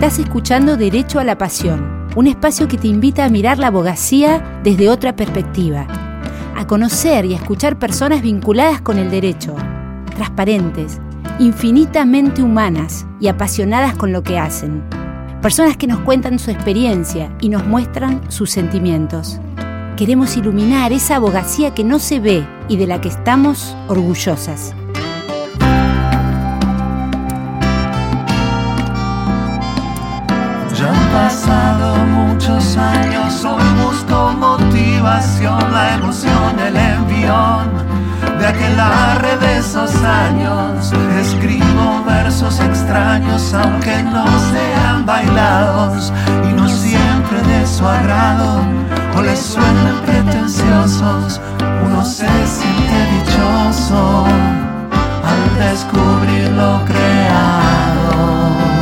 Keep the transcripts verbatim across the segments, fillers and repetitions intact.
Estás escuchando Derecho a la Pasión, un espacio que te invita a mirar la abogacía desde otra perspectiva, a conocer y a escuchar personas vinculadas con el derecho, transparentes, infinitamente humanas y apasionadas con lo que hacen. Personas que nos cuentan su experiencia y nos muestran sus sentimientos. Queremos iluminar esa abogacía que no se ve y de la que estamos orgullosas. Ya han pasado muchos años, hoy busco motivación, la emoción, el envión de aquelarre de esos años. Escribo versos extraños, aunque no sean bailados, y no siempre de su agrado, o les suenen pretenciosos. Uno se siente dichoso al descubrir lo creado.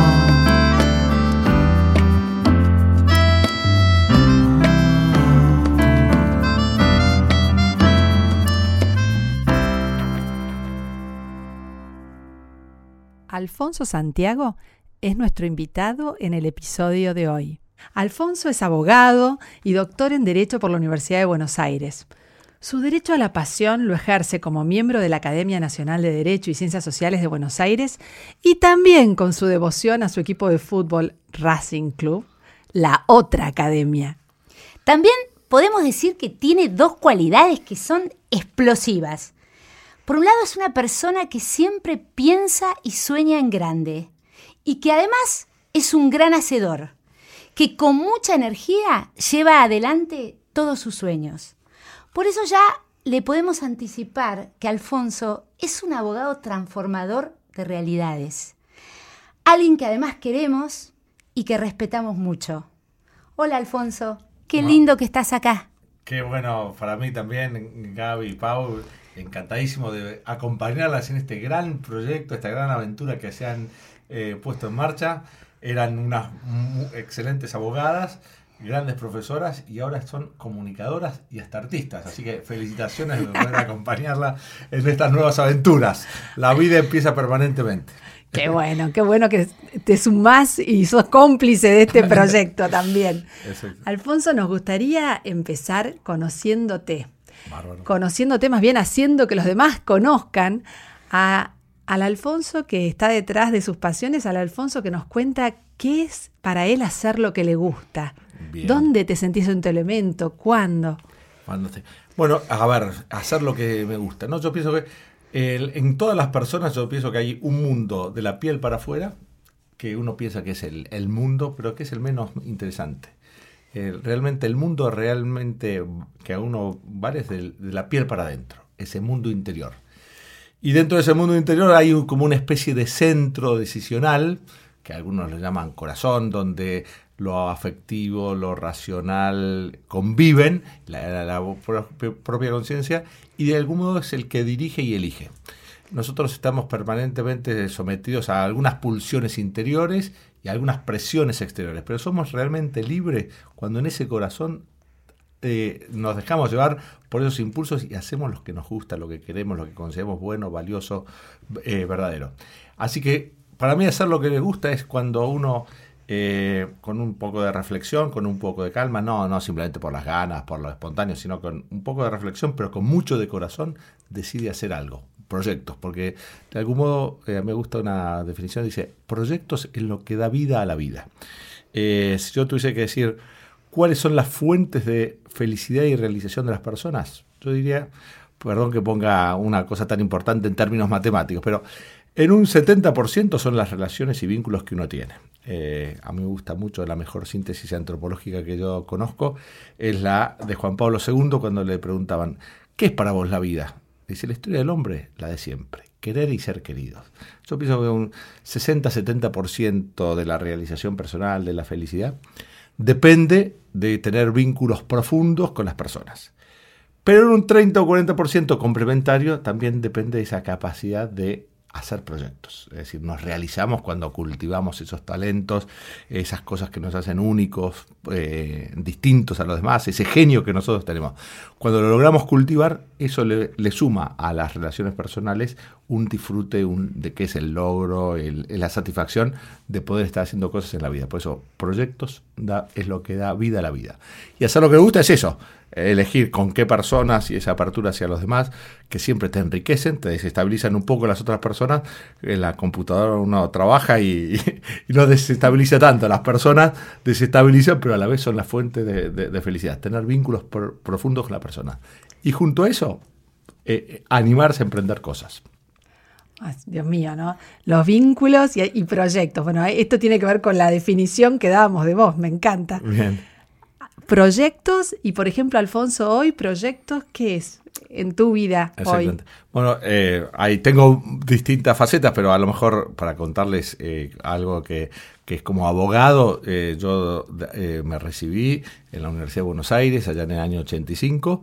Alfonso Santiago es nuestro invitado en el episodio de hoy. Alfonso es abogado y doctor en Derecho por la Universidad de Buenos Aires. Su derecho a la pasión lo ejerce como miembro de la Academia Nacional de Derecho y Ciencias Sociales de Buenos Aires y también con su devoción a su equipo de fútbol Racing Club, la otra academia. También podemos decir que tiene dos cualidades que son explosivas. Por un lado, es una persona que siempre piensa y sueña en grande y que además es un gran hacedor, que con mucha energía lleva adelante todos sus sueños. Por eso ya le podemos anticipar que Alfonso es un abogado transformador de realidades, alguien que además queremos y que respetamos mucho. Hola Alfonso, qué No. lindo que estás acá. Qué bueno para mí también, Gaby y Pau. Encantadísimo de acompañarlas en este gran proyecto, esta gran aventura que se han eh, puesto en marcha. Eran unas muy excelentes abogadas, grandes profesoras y ahora son comunicadoras y hasta artistas. Así que felicitaciones de poder acompañarla en estas nuevas aventuras. La vida empieza permanentemente. Qué bueno, qué bueno que te sumás y sos cómplice de este proyecto también. Exacto. Alfonso, nos gustaría empezar conociéndote. Bárbaro. Conociéndote, más bien haciendo que los demás conozcan a, al Alfonso que está detrás de sus pasiones, al Alfonso que nos cuenta qué es para él hacer lo que le gusta. Bien. ¿Dónde te sentís en tu elemento? ¿Cuándo? Cuando te- Bueno, a ver, hacer lo que me gusta, ¿no? Yo pienso que el- en todas las personas yo pienso que hay un mundo de la piel para afuera que uno piensa que es el, el mundo, pero que es el menos interesante. Eh, realmente el mundo realmente que a uno vale es de, de la piel para adentro, ese mundo interior. Y dentro de ese mundo interior hay un- como una especie de centro decisional, que algunos le llaman corazón, donde lo afectivo, lo racional conviven, la, la- la pro- propia conciencia, y de algún modo es el que dirige y elige. Nosotros estamos permanentemente sometidos a algunas pulsiones interiores y a algunas presiones exteriores, pero somos realmente libres cuando en ese corazón eh, nos dejamos llevar por esos impulsos y hacemos lo que nos gusta, lo que queremos, lo que consideramos bueno, valioso, eh, verdadero. Así que para mí hacer lo que le gusta es cuando uno, eh, con un poco de reflexión, con un poco de calma, no, no simplemente por las ganas, por lo espontáneo, sino con un poco de reflexión, pero con mucho de corazón, decide hacer algo. Proyectos, porque de algún modo eh, me gusta una definición, dice, proyectos es lo que da vida a la vida. Eh, si yo tuviese que decir cuáles son las fuentes de felicidad y realización de las personas, yo diría, perdón que ponga una cosa tan importante en términos matemáticos, pero en un setenta por ciento son las relaciones y vínculos que uno tiene. Eh, a mí me gusta mucho, la mejor síntesis antropológica que yo conozco es la de Juan Pablo segundo cuando le preguntaban, ¿qué es para vos la vida? Dice, la historia del hombre, la de siempre, querer y ser queridos. Yo pienso que un sesenta a setenta por ciento de la realización personal, de la felicidad, depende de tener vínculos profundos con las personas. Pero en un treinta o cuarenta por ciento complementario también depende de esa capacidad de hacer proyectos. Es decir, nos realizamos cuando cultivamos esos talentos, esas cosas que nos hacen únicos, eh, distintos a los demás, ese genio que nosotros tenemos. Cuando lo logramos cultivar, eso le, le suma a las relaciones personales un disfrute un, de qué es el logro, el, la satisfacción de poder estar haciendo cosas en la vida. Por eso, proyectos da, es lo que da vida a la vida. Y hacer lo que me gusta es eso, elegir con qué personas y esa apertura hacia los demás, que siempre te enriquecen, te desestabilizan un poco las otras personas. En la computadora uno trabaja y, y, y no desestabiliza tanto. Las personas desestabilizan, pero a la vez son la fuente de, de, de felicidad. Tener vínculos por, profundos con la persona. Y junto a eso, eh, animarse a emprender cosas. Ay, Dios mío, ¿no? Los vínculos y, y proyectos. Bueno, esto tiene que ver con la definición que dábamos de vos, me encanta. Bien. Proyectos, y por ejemplo, Alfonso, hoy, proyectos, ¿qué es en tu vida hoy? Bueno, eh, ahí tengo distintas facetas, pero a lo mejor para contarles eh, algo que, que es como abogado, eh, yo eh, me recibí en la Universidad de Buenos Aires allá en el año ochenta y cinco.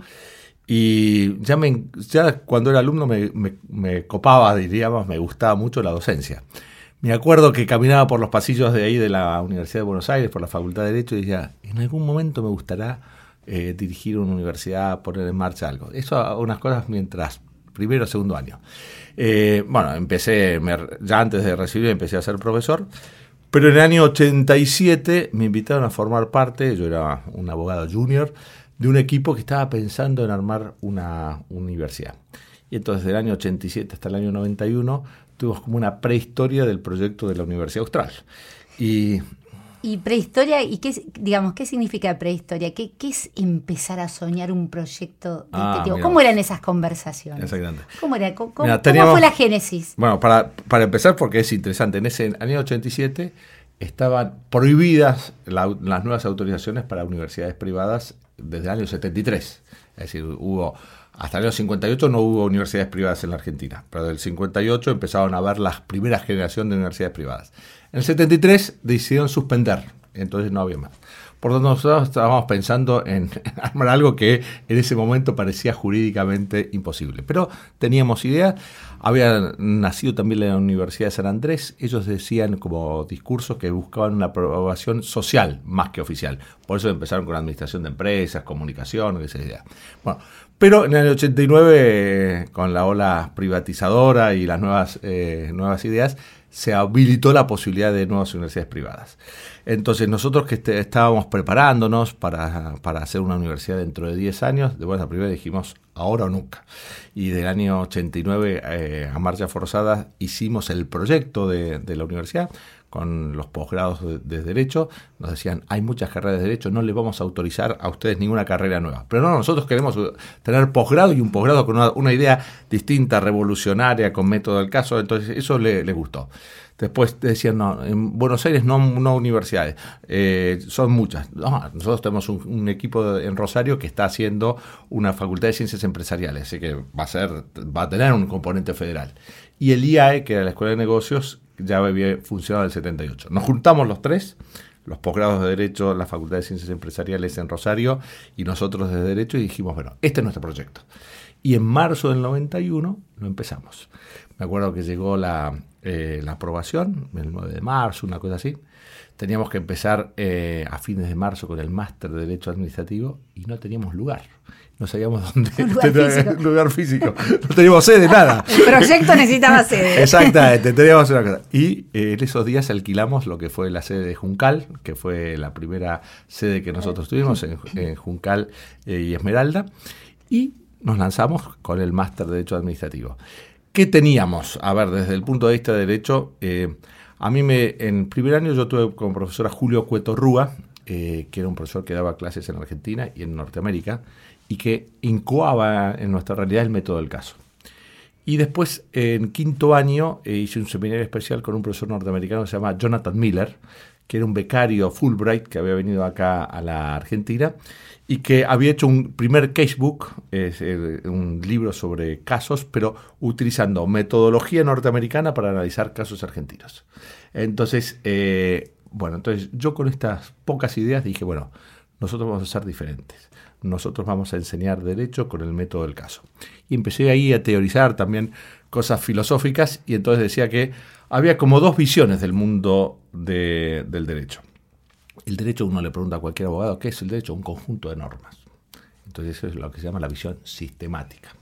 Y ya, me, ya cuando era alumno me, me, me copaba, diríamos, me gustaba mucho la docencia. Me acuerdo que caminaba por los pasillos de ahí de la Universidad de Buenos Aires, por la Facultad de Derecho, y decía, en algún momento me gustará eh, dirigir una universidad, poner en marcha algo. Eso, unas cosas mientras primero o segundo año. Eh, bueno, empecé, me, ya antes de recibir empecé a ser profesor, pero en el año ochenta y siete me invitaron a formar parte, yo era un abogado junior, de un equipo que estaba pensando en armar una universidad. Y entonces, del año ochenta y siete hasta el año noventa y uno, tuvimos como una prehistoria del proyecto de la Universidad Austral. Y, ¿Y prehistoria? ¿Y qué, digamos, qué significa prehistoria? ¿Qué, qué es empezar a soñar un proyecto de ah, este tipo? mira, ¿Cómo eran esas conversaciones? Exactamente. ¿Cómo, era, cómo, Mira, ¿cómo teníamos, fue la génesis? Bueno, para, para empezar, porque es interesante, en ese año ochenta y siete estaban prohibidas la, las nuevas autorizaciones para universidades privadas desde el año setenta y tres. Es decir, hubo hasta el año cincuenta y ocho no hubo universidades privadas en la Argentina, pero del cincuenta y ocho empezaron a haber las primeras generaciones de universidades privadas. En el setenta y tres decidieron suspender, entonces no había más. Por lo tanto, nosotros estábamos pensando en armar algo que en ese momento parecía jurídicamente imposible. Pero teníamos idea. Había nacido también la Universidad de San Andrés. Ellos decían como discursos que buscaban una aprobación social más que oficial. Por eso empezaron con la administración de empresas, comunicación, esa idea. Bueno, pero en el ochenta y nueve, con la ola privatizadora y las nuevas, eh, nuevas ideas, se habilitó la posibilidad de nuevas universidades privadas. Entonces nosotros que este, estábamos preparándonos para, para hacer una universidad dentro de diez años, de buena primera dijimos ahora o nunca. Y del año ochenta y nueve eh, a marcha forzada hicimos el proyecto de, de la universidad con los posgrados de, de Derecho. Nos decían, hay muchas carreras de Derecho, no les vamos a autorizar a ustedes ninguna carrera nueva. Pero no, nosotros queremos tener posgrado y un posgrado con una, una idea distinta, revolucionaria, con método del caso. Entonces eso les le gustó. Después decían, no, en Buenos Aires no, no universidades, eh, son muchas. No, nosotros tenemos un, un equipo en Rosario que está haciendo una facultad de ciencias empresariales, así que va a ser, va a tener un componente federal. Y el I A E, que era la Escuela de Negocios, ya había funcionado en el setenta y ocho. Nos juntamos los tres, los posgrados de Derecho, la Facultad de Ciencias Empresariales en Rosario y nosotros de Derecho, y dijimos, bueno, este es nuestro proyecto. Y en marzo del noventa y uno lo empezamos. Me acuerdo que llegó la, eh, la aprobación, el nueve de marzo, una cosa así. Teníamos que empezar eh, a fines de marzo con el máster de Derecho Administrativo y no teníamos lugar. No sabíamos dónde. Un lugar físico. lugar físico. No teníamos sede, nada. El proyecto necesitaba sede. Exactamente, teníamos una cosa. Y eh, en esos días alquilamos lo que fue la sede de Juncal, que fue la primera sede que nosotros tuvimos en, en Juncal eh, y Esmeralda. Y nos lanzamos con el máster de Derecho Administrativo. ¿Qué teníamos? A ver, desde el punto de vista de Derecho, eh, a mí me, en primer año yo tuve como profesor a Julio Cueto Rúa, eh, que era un profesor que daba clases en Argentina y en Norteamérica, y que incoaba en nuestra realidad el método del caso. Y después, en quinto año, eh, hice un seminario especial con un profesor norteamericano que se llama Jonathan Miller, que era un becario Fulbright que había venido acá a la Argentina y que había hecho un primer casebook, es eh, un libro sobre casos, pero utilizando metodología norteamericana para analizar casos argentinos. Entonces, eh, bueno, entonces yo con estas pocas ideas dije, bueno, nosotros vamos a ser diferentes. Nosotros vamos a enseñar derecho con el método del caso. Y empecé ahí a teorizar también cosas filosóficas y entonces decía que había como dos visiones del mundo de, del derecho. El derecho, uno le pregunta a cualquier abogado, ¿qué es el derecho? Un conjunto de normas. Entonces eso es lo que se llama la visión sistemática.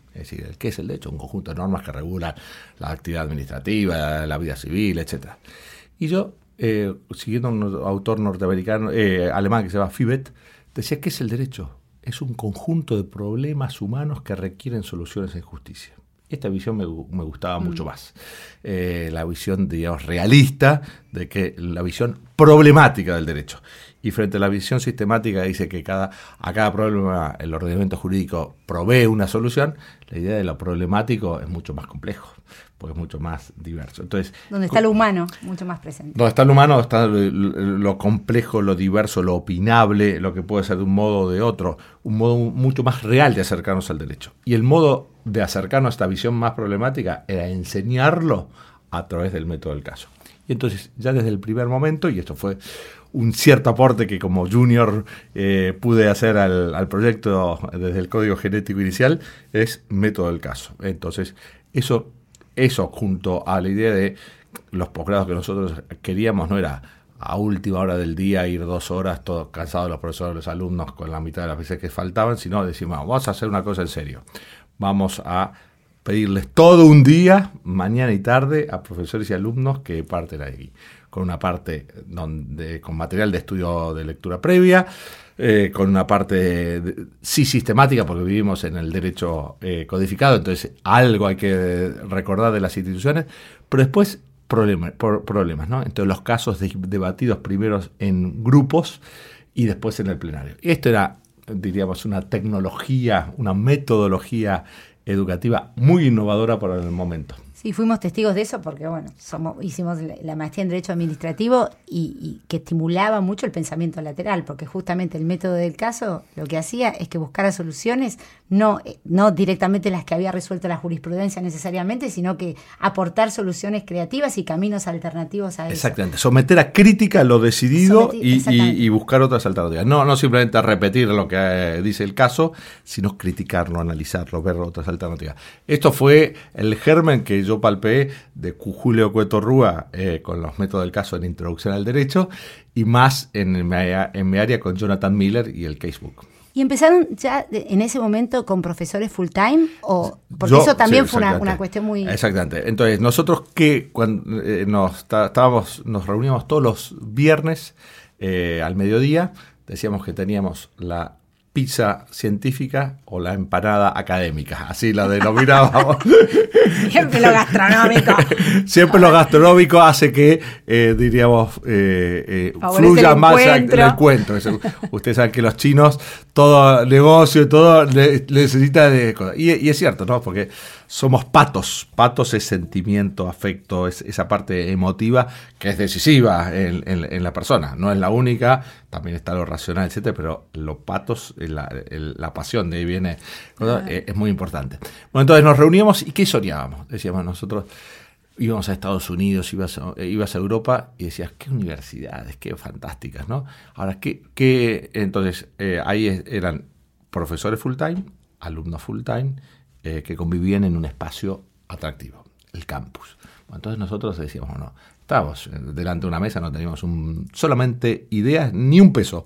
Es decir, ¿qué es el derecho? Un conjunto de normas que regulan la actividad administrativa, la vida civil, etcétera. Y yo, eh, siguiendo a un autor norteamericano, eh, alemán que se llama Fibet, decía, ¿qué es el derecho? Es un conjunto de problemas humanos que requieren soluciones en justicia. Esta visión me, me gustaba mm. mucho más. Eh, la visión, digamos, realista, de que la visión problemática del derecho. Y frente a la visión sistemática dice que cada, a cada problema el ordenamiento jurídico provee una solución, la idea de lo problemático es mucho más complejo, porque es mucho más diverso. Entonces, donde está lo humano, mucho más presente. Donde está lo humano, está lo, lo complejo, lo diverso, lo opinable, lo que puede ser de un modo o de otro, un modo mucho más real de acercarnos al derecho. Y el modo de acercarnos a esta visión más problemática era enseñarlo a través del método del caso. Y entonces, ya desde el primer momento, y esto fue un cierto aporte que como junior eh, pude hacer al, al proyecto desde el código genético inicial, es método del caso. Entonces, eso, eso junto a la idea de los posgrados que nosotros queríamos, no era a última hora del día ir dos horas todos cansados los profesores, los alumnos con la mitad de las veces que faltaban, sino decimos, vamos a hacer una cosa en serio. Vamos a pedirles todo un día, mañana y tarde, a profesores y alumnos que parten ahí, con una parte donde, con material de estudio de lectura previa, eh, con una parte de, sí sistemática, porque vivimos en el derecho eh, codificado, entonces algo hay que recordar de las instituciones, pero después problema, por, problemas, ¿no? Entonces los casos de, debatidos primero en grupos y después en el plenario. Esto era, diríamos, una tecnología, una metodología educativa muy innovadora para el momento. Sí, fuimos testigos de eso porque, bueno, somos, hicimos la maestría en Derecho Administrativo y, y que estimulaba mucho el pensamiento lateral, porque justamente el método del caso lo que hacía es que buscara soluciones, no, no directamente las que había resuelto la jurisprudencia necesariamente, sino que aportar soluciones creativas y caminos alternativos a eso. Exactamente, someter a crítica lo decidido y, y, y buscar otras alternativas. No, no simplemente repetir lo que eh, dice el caso, sino criticarlo, analizarlo, ver otras alternativas. Esto fue el germen que yo yo palpé de Julio Cueto Rúa eh, con los métodos del caso en Introducción al Derecho y más en mi, en mi área con Jonathan Miller y el Casebook. ¿Y empezaron ya en ese momento con profesores full time? O, porque yo, eso también sí, fue una, una cuestión muy... Exactamente. Entonces, nosotros que cuando eh, nos, estábamos, nos reuníamos todos los viernes eh, al mediodía, decíamos que teníamos la pizza científica o la empanada académica, así la denominábamos. Siempre lo gastronómico. Siempre lo gastronómico hace que, eh, diríamos, eh, eh, fluya más el encuentro. Ustedes saben que los chinos, todo negocio, todo le, necesita de cosas. Y, y es cierto, ¿no? Porque somos patos. Patos es sentimiento, afecto, es esa parte emotiva que es decisiva en, en, en la persona. No es la única, también está lo racional, etcétera, pero los patos, la, el, la pasión de ahí viene, ¿no? es, es muy importante. Bueno, entonces nos reuníamos y ¿qué soñábamos? Decíamos nosotros, íbamos a Estados Unidos, ibas a, ibas a Europa y decías, qué universidades, qué fantásticas, ¿no? Ahora, ¿qué? qué entonces, eh, ahí eran profesores full time, alumnos full time, eh, que convivían en un espacio atractivo, el campus. Bueno, entonces nosotros decíamos, no, estábamos delante de una mesa, no teníamos un, solamente ideas, ni un peso.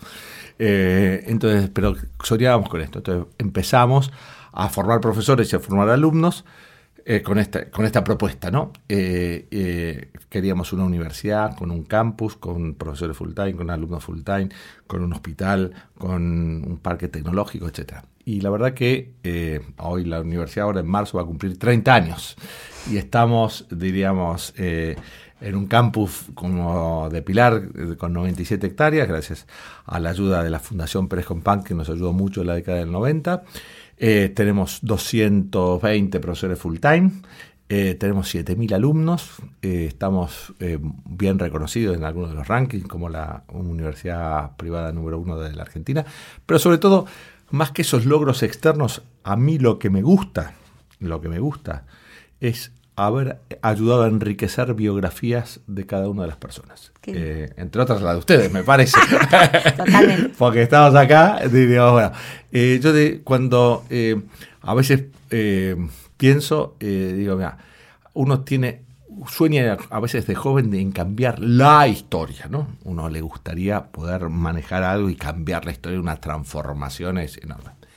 Eh, entonces, pero soñábamos con esto. Entonces empezamos a formar profesores y a formar alumnos eh, con, esta, con esta propuesta, ¿no? Eh, eh, queríamos una universidad con un campus, con profesores full time, con alumnos full time, con un hospital, con un parque tecnológico, etcétera. Y la verdad que eh, hoy la universidad ahora en marzo va a cumplir treinta años y estamos, diríamos, eh, en un campus como de Pilar con noventa y siete hectáreas, gracias a la ayuda de la Fundación Pérez Compán, que nos ayudó mucho en la década del noventa. Eh, tenemos doscientos veinte profesores full time, eh, tenemos siete mil alumnos, eh, estamos eh, bien reconocidos en algunos de los rankings como la universidad privada número uno de la Argentina, pero sobre todo, más que esos logros externos, a mí lo que me gusta, lo que me gusta es haber ayudado a enriquecer biografías de cada una de las personas. Eh, entre otras la de ustedes, me parece. Totalmente. Porque estamos acá, diríamos, bueno, eh, yo de, cuando eh, a veces eh, pienso, eh, digo, mira, uno tiene, sueña a veces de joven en cambiar la historia, ¿no? Uno le gustaría poder manejar algo y cambiar la historia, unas transformaciones enormes.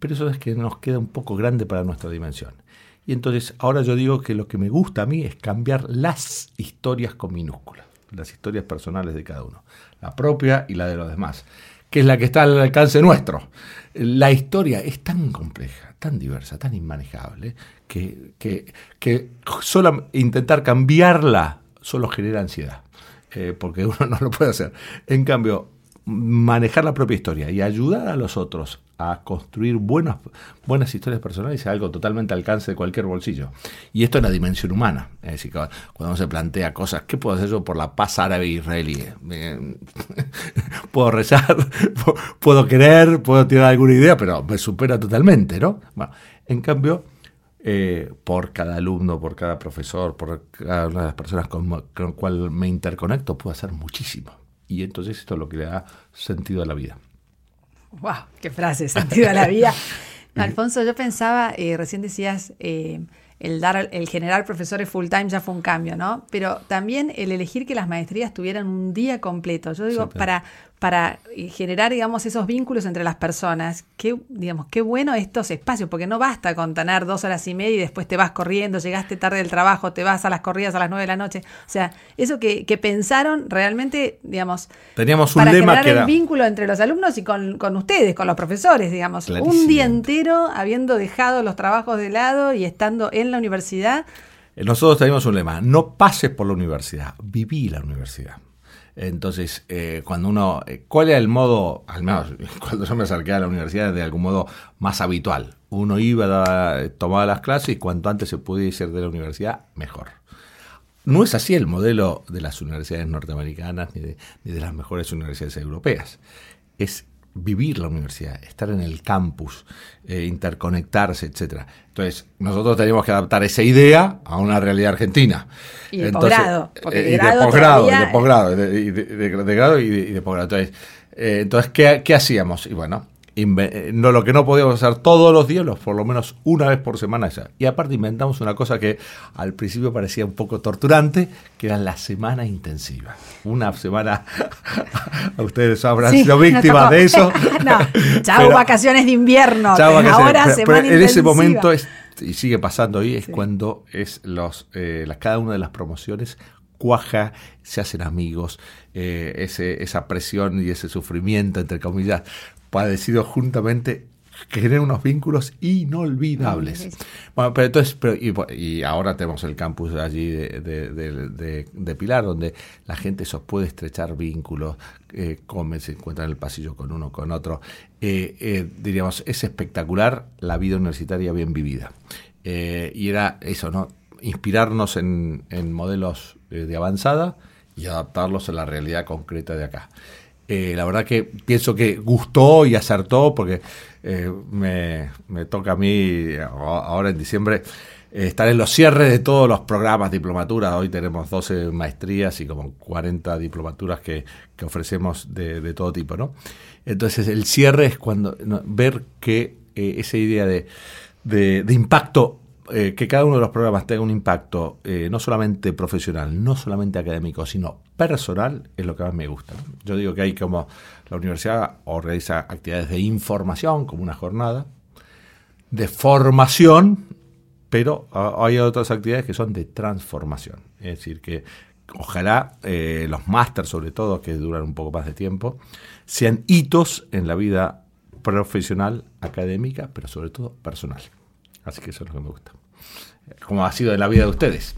pero eso es que nos queda un poco grande para nuestra dimensión. Y entonces ahora yo digo que lo que me gusta a mí es cambiar las historias con minúsculas, las historias personales de cada uno, la propia y la de los demás, que es la que está al alcance nuestro. La historia es tan compleja, tan diversa, tan inmanejable, que, que, que solo intentar cambiarla solo genera ansiedad, eh, porque uno no lo puede hacer. En cambio, manejar la propia historia y ayudar a los otros a construir buenas, buenas historias personales es algo totalmente al alcance de cualquier bolsillo. Y esto es la dimensión humana. Es decir, cuando uno se plantea cosas, ¿qué puedo hacer yo por la paz árabe-israelí? Eh, puedo rezar, puedo querer, puedo tener alguna idea, pero me supera totalmente, ¿no? Bueno, en cambio, eh, por cada alumno, por cada profesor, por cada una de las personas con, con las cuales me interconecto, puedo hacer muchísimo. Y entonces esto es lo que le da sentido a la vida. ¡Wow! ¡Qué frase! Sentido a la vida. No, Alfonso, yo pensaba, eh, recién decías, eh, el dar, el generar profesores full time ya fue un cambio, ¿no? Pero también el elegir que las maestrías tuvieran un día completo. Yo digo, sí, para, para generar, digamos, esos vínculos entre las personas, qué, digamos, qué bueno estos espacios, porque no basta con tener dos horas y media y después te vas corriendo, llegaste tarde del trabajo, te vas a las corridas a las nueve de la noche. O sea, eso que, que pensaron realmente, digamos, teníamos un para lema generar que era el vínculo entre los alumnos y con, con ustedes, con los profesores, digamos. Un día entero habiendo dejado los trabajos de lado y estando en la universidad. Nosotros teníamos un lema: no pases por la universidad, viví la universidad. Entonces, eh, cuando uno, ¿cuál era el modo, al menos cuando yo me acerqué a la universidad, de algún modo más habitual? Uno iba, daba, tomaba las clases y cuanto antes se pudiese ir de la universidad, mejor. No es así el modelo de las universidades norteamericanas ni de, ni de las mejores universidades europeas. Es vivir la universidad, estar en el campus, eh, interconectarse, etcétera. Entonces, nosotros teníamos que adaptar esa idea a una realidad argentina. Y de Entonces, posgrado. Porque eh, de y grado de posgrado, todavía... y de posgrado, de, de, de, de, de grado y de, y de posgrado. Entonces, eh, entonces ¿qué, qué hacíamos? Y bueno, inve- no, lo que no podíamos hacer todos los días, los, por lo menos una vez por semana. Esa. Y aparte inventamos una cosa que al principio parecía un poco torturante, que era la semana intensiva. Una semana, a ustedes habrán Sí, sido víctimas de eso. No, chao Pero- vacaciones de invierno. Chao, Ahora vacaciones. Pero- semana pero en ese intensiva. momento, es, y sigue pasando hoy, es Sí. cuando es los eh, la, cada una de las promociones cuaja, se hacen amigos, eh, ese, esa presión y ese sufrimiento, entre comillas, padecido juntamente, que genera unos vínculos inolvidables. Mm, sí. Bueno, pero entonces, pero, y, y ahora tenemos el campus allí de, de, de, de, de Pilar, donde la gente se puede estrechar vínculos, eh, come, se encuentra en el pasillo con uno, con otro. Eh, eh, diríamos, es espectacular la vida universitaria bien vivida. Eh, y era eso, ¿no? Inspirarnos en, en modelos eh, de avanzada y adaptarlos a la realidad concreta de acá. Eh, la verdad que pienso que gustó y acertó, porque eh, me, me toca a mí ahora en diciembre eh, estar en los cierres de todos los programas diplomaturas. Hoy tenemos doce maestrías y como cuarenta diplomaturas que, que ofrecemos de, de todo tipo, ¿no? Entonces el cierre es cuando no, ver que eh, esa idea de, de, de impacto, Eh, que cada uno de los programas tenga un impacto eh, no solamente profesional, no solamente académico, sino personal, es lo que más me gusta, ¿no? Yo digo que hay como la universidad organiza actividades de información, como una jornada, de formación, pero uh, hay otras actividades que son de transformación. Es decir, que ojalá eh, los másters, sobre todo, que duran un poco más de tiempo, sean hitos en la vida profesional, académica, pero sobre todo personal. Así que eso es lo que me gusta. Como ha sido en la vida de ustedes.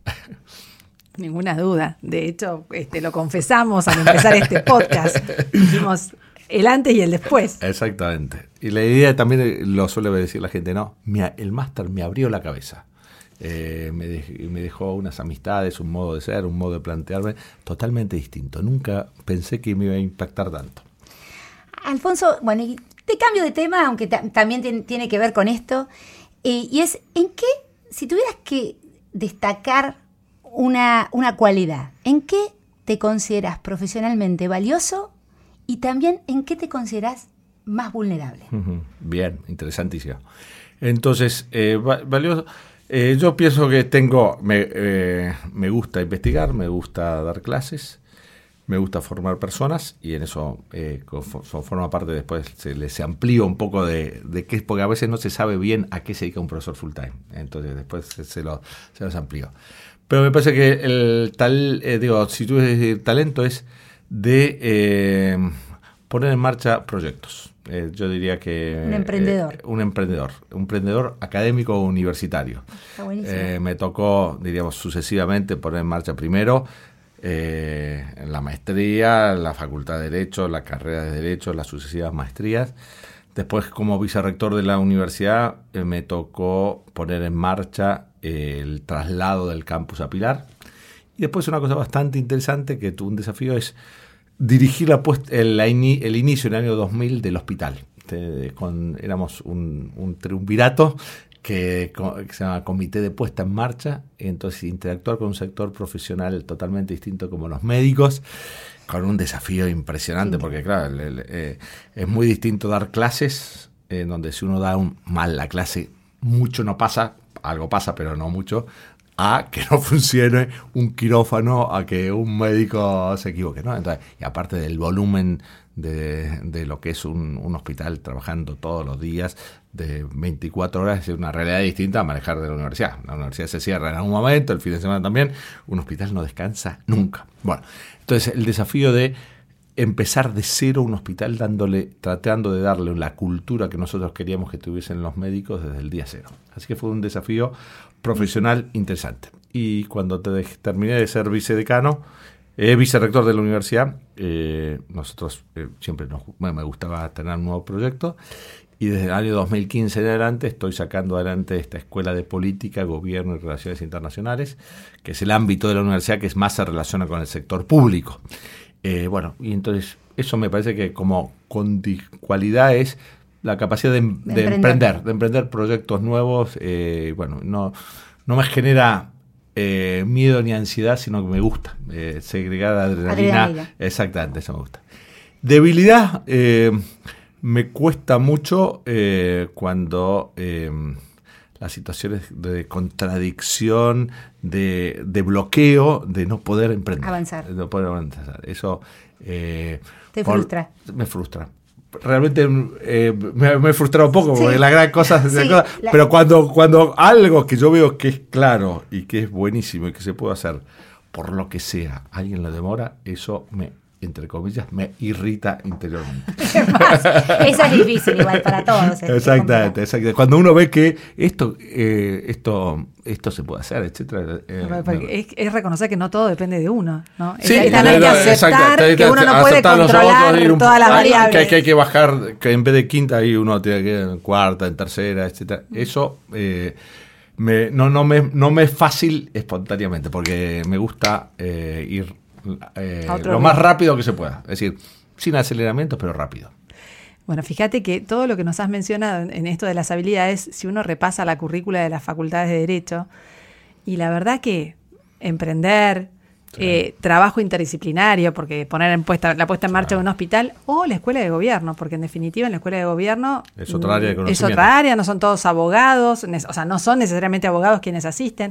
Ninguna duda. De hecho, este, lo confesamos al empezar este podcast. Dijimos el antes y el después. Exactamente. Y la idea también, lo suele decir la gente, no, me, el máster me abrió la cabeza. Eh, me, de, me dejó unas amistades, un modo de ser, un modo de plantearme totalmente distinto. Nunca pensé que me iba a impactar tanto. Alfonso, bueno, y te cambio de tema, aunque ta- también tiene, tiene que ver con esto, eh, y es, ¿en qué, si tuvieras que destacar una, una cualidad, ¿en qué te consideras profesionalmente valioso y también en qué te consideras más vulnerable? Bien, interesantísimo. Entonces, eh, valioso. Eh, yo pienso que tengo, me, eh, me gusta investigar, me gusta dar clases, me gusta formar personas y en eso eh, forma parte después, se les amplía un poco de, de qué, porque a veces no se sabe bien a qué se dedica un profesor full time, entonces después se, se, lo, se los amplío. Pero me parece que el tal, eh, digo, si tú dices talento es de eh, poner en marcha proyectos. Eh, yo diría que... Un emprendedor. Eh, un emprendedor. Un emprendedor académico o universitario. Está buenísimo. Eh, me tocó, diríamos, sucesivamente poner en marcha primero eh, la maestría, la facultad de Derecho, la carrera de Derecho, las sucesivas maestrías. Después, como vicerrector de la universidad, eh, me tocó poner en marcha eh, el traslado del campus a Pilar. Y después una cosa bastante interesante, que tuvo un desafío, es dirigir la puest- el, la ini- el inicio en el año dos mil del hospital. Este, con, éramos un, un triunvirato que, que se llama Comité de Puesta en Marcha, entonces interactuar con un sector profesional totalmente distinto como los médicos, con un desafío impresionante, porque claro, el, el, eh, es muy distinto dar clases, en eh, donde si uno da un, mal la clase, mucho no pasa, algo pasa, pero no mucho, a que no funcione un quirófano, a que un médico se equivoque, ¿no? Entonces, y aparte del volumen de, de lo que es un, un hospital trabajando todos los días de veinticuatro horas, es una realidad distinta a manejar de la universidad. La universidad se cierra en algún momento, el fin de semana también, un hospital no descansa nunca. Bueno, entonces el desafío de empezar de cero un hospital dándole, tratando de darle la cultura que nosotros queríamos que tuviesen los médicos desde el día cero. Así que fue un desafío profesional interesante. Y cuando te de, terminé de ser vicedecano, eh, vicerrector de la universidad, eh, nosotros eh, siempre nos, bueno, me gustaba tener un nuevo proyecto, y desde el año dos mil quince en adelante estoy sacando adelante esta escuela de política, gobierno y relaciones internacionales, que es el ámbito de la universidad que es más se relaciona con el sector público. Eh, bueno, y entonces eso me parece que como cualidad es la capacidad de, de, de emprender. emprender, de emprender proyectos nuevos. Eh, bueno, no, no me genera eh, miedo ni ansiedad, sino que me gusta eh, segregar adrenalina. adrenalina. Exactamente, eso me gusta. Debilidad, eh, me cuesta mucho eh, cuando eh, las situaciones de contradicción, de, de bloqueo, de no poder emprender. Avanzar. De no poder avanzar. Eso eh, te por, frustra. Me frustra. Realmente eh, me, me frustra un poco, sí. Porque la gran cosa, sí, la cosa la... pero cuando, cuando algo que yo veo que es claro y que es buenísimo y que se puede hacer por lo que sea, alguien lo demora, eso me, entre comillas, me irrita interiormente. Eso es difícil igual para todos. Exactamente, exactamente. Cuando uno ve que esto, eh, esto, esto se puede hacer, etcétera. Eh, es, es reconocer que no todo depende de uno, ¿no? Sí, es tener que aceptar que uno no puede controlar un, todas las hay, variables. Que hay, que hay que bajar, que en vez de quinta ahí uno tiene que ir en cuarta, en tercera, etcétera. Eso eh, me, no, no, me, no me es fácil espontáneamente, porque me gusta eh, ir Eh, lo ritmo. más rápido que se pueda, es decir, sin aceleramientos, pero rápido. Bueno, fíjate que todo lo que nos has mencionado en esto de las habilidades, si uno repasa la currícula de las facultades de Derecho, y la verdad que emprender, sí. eh, trabajo interdisciplinario, porque poner en puesta, la puesta en marcha claro. de un hospital, o la escuela de gobierno, porque en definitiva en la escuela de gobierno es otra área de conocimiento. Es otra área, no son todos abogados, o sea, no son necesariamente abogados quienes asisten.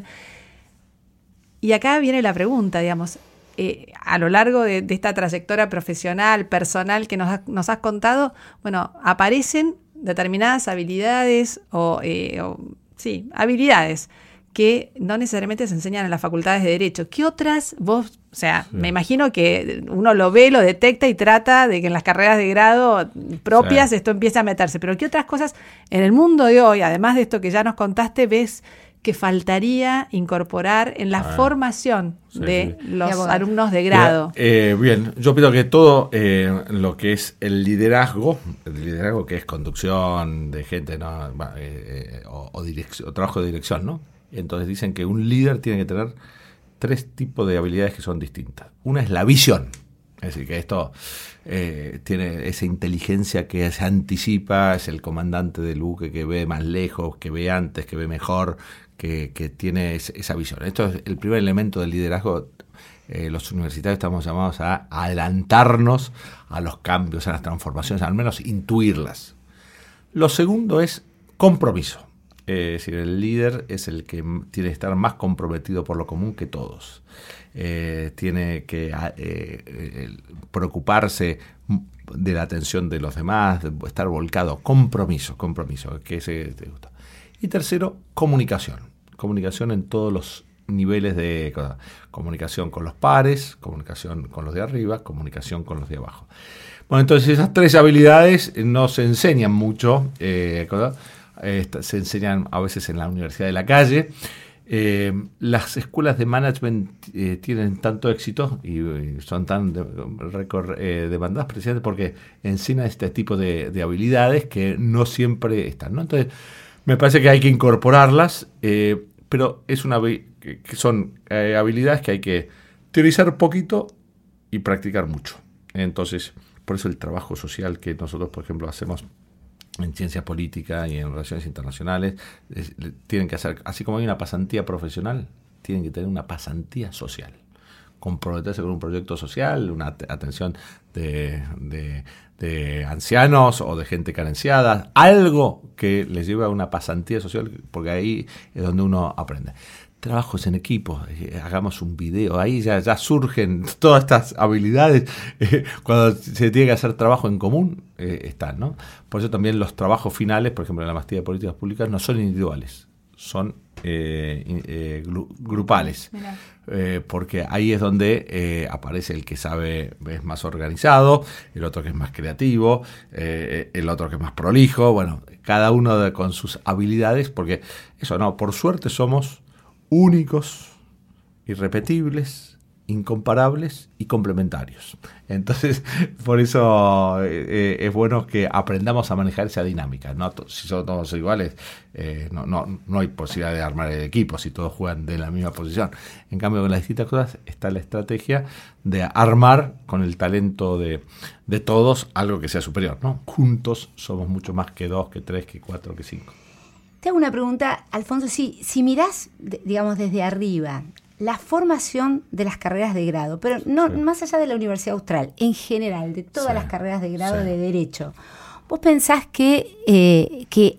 Y acá viene la pregunta, digamos, Eh, a lo largo de, de esta trayectoria profesional, personal que nos, ha, nos has contado, bueno, aparecen determinadas habilidades o, eh, o sí, habilidades que no necesariamente se enseñan en las facultades de Derecho. ¿Qué otras vos, o sea, sí. me imagino que uno lo ve, lo detecta y trata de que en las carreras de grado propias sí. esto empiece a meterse, pero qué otras cosas en el mundo de hoy, además de esto que ya nos contaste, ves que faltaría incorporar en la ah, formación sí, de sí. los sí, alumnos de grado? Eh, bien, yo pienso que todo eh, lo que es el liderazgo, el liderazgo que es conducción de gente, ¿no? eh, o, o, dirección, o trabajo de dirección, ¿no? Entonces dicen que un líder tiene que tener tres tipos de habilidades que son distintas. Una es la visión, es decir, que esto eh, tiene esa inteligencia que se anticipa, es el comandante del buque que ve más lejos, que ve antes, que ve mejor, Que, que tiene esa visión. Esto es el primer elemento del liderazgo. Eh, los universitarios estamos llamados a adelantarnos a los cambios, a las transformaciones, al menos intuirlas. Lo segundo es compromiso. Eh, es decir, el líder es el que tiene que estar más comprometido por lo común que todos. Eh, tiene que eh, eh, preocuparse de la atención de los demás, de estar volcado, compromiso, compromiso, que ese te gusta. Y tercero, comunicación. Comunicación en todos los niveles de comunicación con los pares, comunicación con los de arriba, comunicación con los de abajo. Bueno, entonces esas tres habilidades no se enseñan mucho, eh, eh, se enseñan a veces en la universidad de la calle. Eh, las escuelas de management eh, tienen tanto éxito y, y son tan de, récord, eh, demandadas precisamente porque enseñan este tipo de, de habilidades que no siempre están, ¿no? Entonces, me parece que hay que incorporarlas, eh, pero es una que son eh, habilidades que hay que teorizar poquito y practicar mucho. Entonces, por eso el trabajo social que nosotros, por ejemplo, hacemos en ciencia política y en relaciones internacionales, es, tienen que hacer, así como hay una pasantía profesional, tienen que tener una pasantía social. Comprometerse con un proyecto social, una atención de, de, de ancianos o de gente carenciada, algo que les lleve a una pasantía social, porque ahí es donde uno aprende. Trabajos en equipo, eh, hagamos un video, ahí ya, ya surgen todas estas habilidades, eh, cuando se tiene que hacer trabajo en común, eh, están, ¿no? Por eso también los trabajos finales, por ejemplo en la maestría de políticas públicas, no son individuales, son eh, eh, gru- grupales, eh, porque ahí es donde eh, aparece el que sabe, es más organizado, el otro que es más creativo, eh, el otro que es más prolijo, bueno, cada uno de, con sus habilidades, porque eso no, por suerte somos únicos, irrepetibles, incomparables y complementarios. Entonces, por eso eh, es bueno que aprendamos a manejar esa dinámica. No, si son todos iguales, eh, no, no, no hay posibilidad de armar el equipo si todos juegan de la misma posición. En cambio, con las distintas cosas está la estrategia de armar con el talento de, de todos algo que sea superior, ¿no? Juntos somos mucho más que dos, que tres, que cuatro, que cinco. Te hago una pregunta, Alfonso, si, si mirás, digamos, desde arriba, la formación de las carreras de grado, pero no sí. más allá de la Universidad Austral, en general, de todas sí. las carreras de grado sí. de Derecho, ¿vos pensás que, eh, que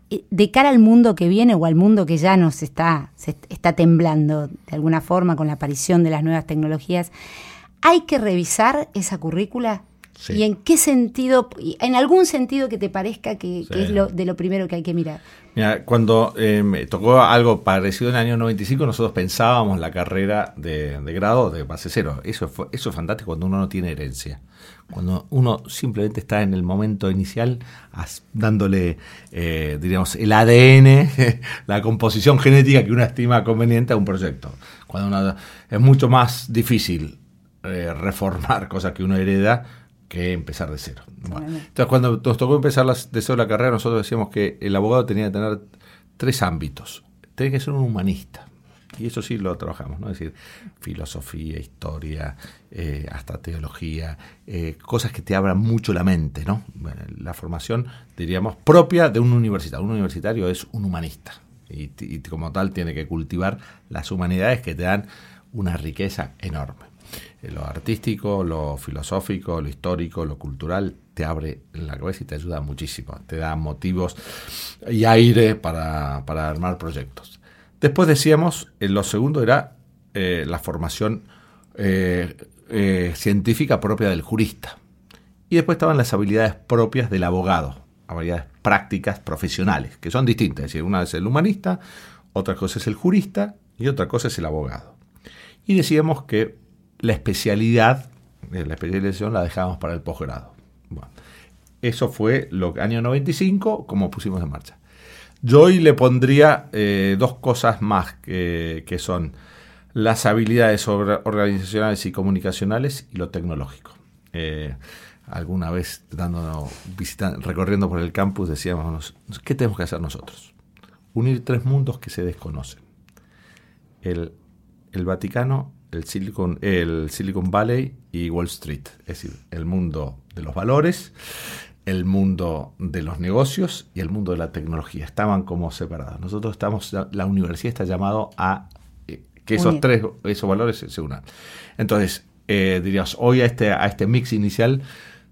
de cara al mundo que viene o al mundo que ya nos está, se está temblando de alguna forma con la aparición de las nuevas tecnologías, hay que revisar esa currícula? Sí. ¿Y en qué sentido, en algún sentido que te parezca que, sí. que es lo, de lo primero que hay que mirar? Mira, cuando eh, me tocó algo parecido en el año noventa y cinco, nosotros pensábamos la carrera de, de grado de base cero. Eso, fue, eso es fantástico cuando uno no tiene herencia. Cuando uno simplemente está en el momento inicial as, dándole, eh, diríamos, el A D N, la composición genética que uno estima conveniente a un proyecto. Cuando uno, es mucho más difícil eh, reformar cosas que uno hereda que empezar de cero. Bueno, entonces, cuando nos tocó empezar las, de cero la carrera, nosotros decíamos que el abogado tenía que tener tres ámbitos. Tenía que ser un humanista. Y eso sí lo trabajamos, ¿no? Es decir, filosofía, historia, eh, hasta teología, eh, cosas que te abran mucho la mente, ¿no? Bueno, la formación, diríamos, propia de un universitario. Un universitario es un humanista. Y, y como tal tiene que cultivar las humanidades que te dan una riqueza enorme. Lo artístico, lo filosófico, lo histórico, lo cultural te abre la cabeza y te ayuda muchísimo, te da motivos y aire para, para armar proyectos. Después decíamos, eh, lo segundo era eh, la formación eh, eh, científica propia del jurista. Y después estaban las habilidades propias del abogado, habilidades prácticas profesionales, que son distintas. Es decir, una es el humanista, otra cosa es el jurista y otra cosa es el abogado. Y decíamos que la especialidad, la especialización la dejábamos para el posgrado. Bueno, eso fue lo año noventa y cinco, como pusimos en marcha. Yo hoy le pondría eh, dos cosas más que, que son las habilidades organizacionales y comunicacionales y lo tecnológico. Eh, alguna vez dando visita, recorriendo por el campus decíamos, ¿qué tenemos que hacer nosotros? Unir tres mundos que se desconocen. El, el Vaticano, el Silicon, el Silicon Valley y Wall Street. Es decir, el mundo de los valores, el mundo de los negocios y el mundo de la tecnología. Estaban como separados. Nosotros estamos, la universidad está llamado a eh, que esos Unir. tres, esos valores se, se unan. Entonces, eh, diríamos, hoy a este, a este mix inicial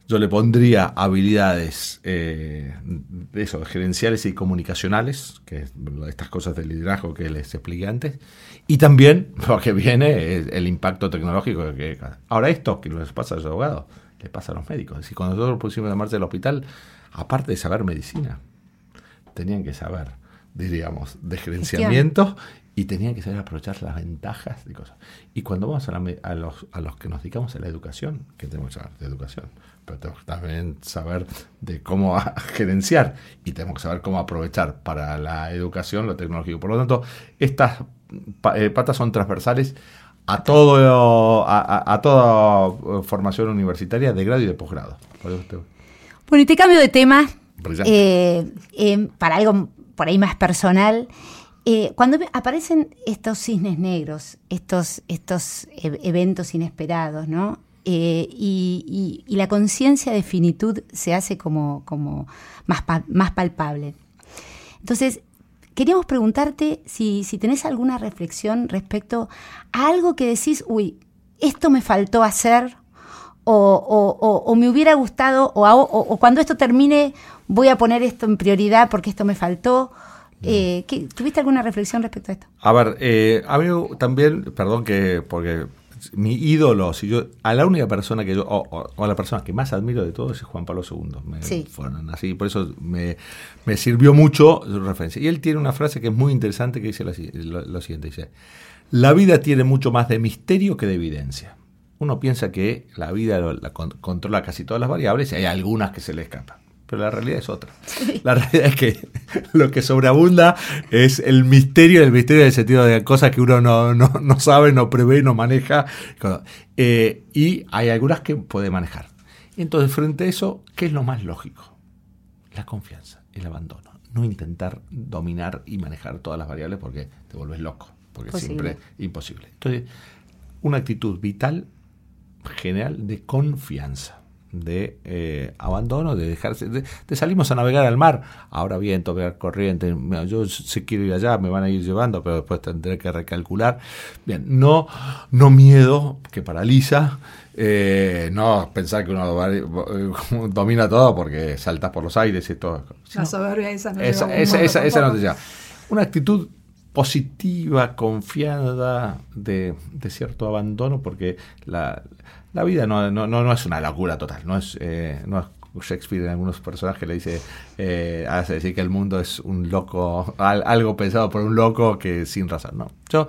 yo le pondría habilidades eh, de eso, gerenciales y comunicacionales, que es estas cosas de liderazgo que les expliqué antes, y también lo que viene es el impacto tecnológico. Que, ahora esto que les pasa a los abogados, les pasa a los médicos. Es decir, cuando nosotros pusimos en marcha el hospital, aparte de saber medicina, tenían que saber, diríamos, de gerenciamiento y tenían que saber aprovechar las ventajas de cosas. Y cuando vamos a, la, a, los, a los que nos dedicamos a la educación, que tenemos que saber de educación, pero tenemos que también saber de cómo gerenciar y tenemos que saber cómo aprovechar para la educación lo tecnológico. Por lo tanto, estas patas son transversales a todo a, a, a toda formación universitaria de grado y de posgrado. Bueno, y te cambio de tema eh, eh, para algo por ahí más personal. Eh, cuando aparecen estos cisnes negros, estos, estos e- eventos inesperados, ¿no? Eh, y, y, y la conciencia de finitud se hace como, como más, pa- más palpable. Entonces, queríamos preguntarte si, si tenés alguna reflexión respecto a algo que decís, uy, esto me faltó hacer, o, o, o, o me hubiera gustado, o, o, o cuando esto termine voy a poner esto en prioridad porque esto me faltó. Eh, ¿qué, ¿Tuviste alguna reflexión respecto a esto? A ver, eh, a mí también, perdón que porque mi ídolo, si yo a la única persona que yo, o, o, o a la persona que más admiro de todos es Juan Pablo segundo. Me, sí. Fueron así, por eso me, me sirvió mucho su referencia. Y él tiene una frase que es muy interesante que dice lo, lo, lo siguiente, dice: la vida tiene mucho más de misterio que de evidencia. Uno piensa que la vida lo, la con, controla casi todas las variables y hay algunas que se le escapan. Pero la realidad es otra. Sí. La realidad es que lo que sobreabunda es el misterio, el misterio en el sentido de cosas que uno no, no, no sabe, no prevé, no maneja. Eh, y hay algunas que puede manejar. Entonces, frente a eso, ¿qué es lo más lógico? La confianza, el abandono. No intentar dominar y manejar todas las variables porque te vuelves loco. Porque Posible. es siempre imposible. Entonces, una actitud vital, general, de confianza. De eh, abandono, de dejarse, de, de salimos a navegar al mar, ahora viento, ver corriente, yo si quiero ir allá, me van a ir llevando, pero después tendré que recalcular. Bien, no, no miedo que paraliza, eh, no pensar que uno va, domina todo porque saltas por los aires y todo. La soberbia esa no esa, lleva esa, esa, esa no te lleva. Una actitud positiva, confiada, de, de cierto abandono, porque la La vida no, no, no es una locura total, no es, eh, no es Shakespeare en algunos personajes le dice, eh, hace decir que el mundo es un loco, al, algo pensado por un loco que sin razón, ¿no? Yo,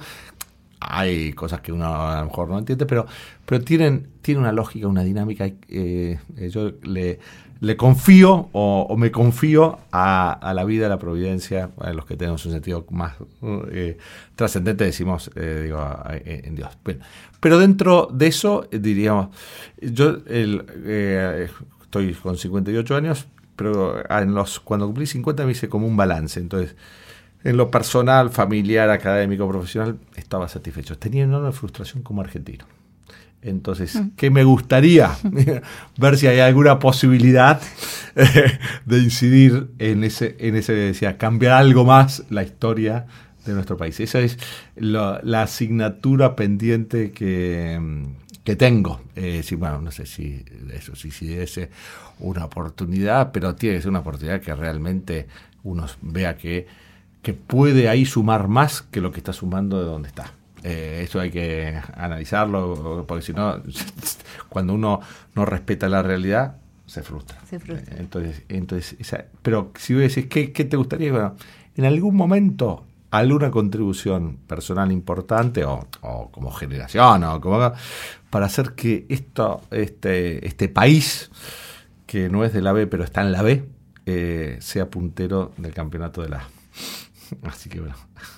hay cosas que uno a lo mejor no entiende, pero, pero tienen, tienen una lógica, una dinámica. Eh, yo le, le confío o, o me confío a, a la vida, a la providencia, a los que tenemos un sentido más eh, trascendente, decimos, eh, digo, en Dios. Pero, pero dentro de eso, diríamos, yo el, eh, estoy con cincuenta y ocho años, pero en los, cuando cumplí cincuenta me hice como un balance. Entonces, en lo personal, familiar, académico, profesional, estaba satisfecho. Tenía enorme frustración como argentino. Entonces, ¿qué me gustaría? Ver si hay alguna posibilidad eh, de incidir en ese, en ese, decía, cambiar algo más la historia de nuestro país. Esa es lo, la asignatura pendiente que, que tengo. Eh, si, bueno, no sé si eso si, si es una oportunidad, pero tiene que ser una oportunidad que realmente uno vea que, que puede ahí sumar más que lo que está sumando de donde está. Eh, eso hay que analizarlo, porque si no, cuando uno no respeta la realidad, se frustra. Se frustra. Eh, entonces, entonces esa, pero si vos decís, ¿qué, qué te gustaría? Bueno, en algún momento, alguna contribución personal importante, o, o como generación, o como para hacer que esto, este, este país, que no es de la B, pero está en la B, eh, sea puntero del campeonato de la A. Así que bueno.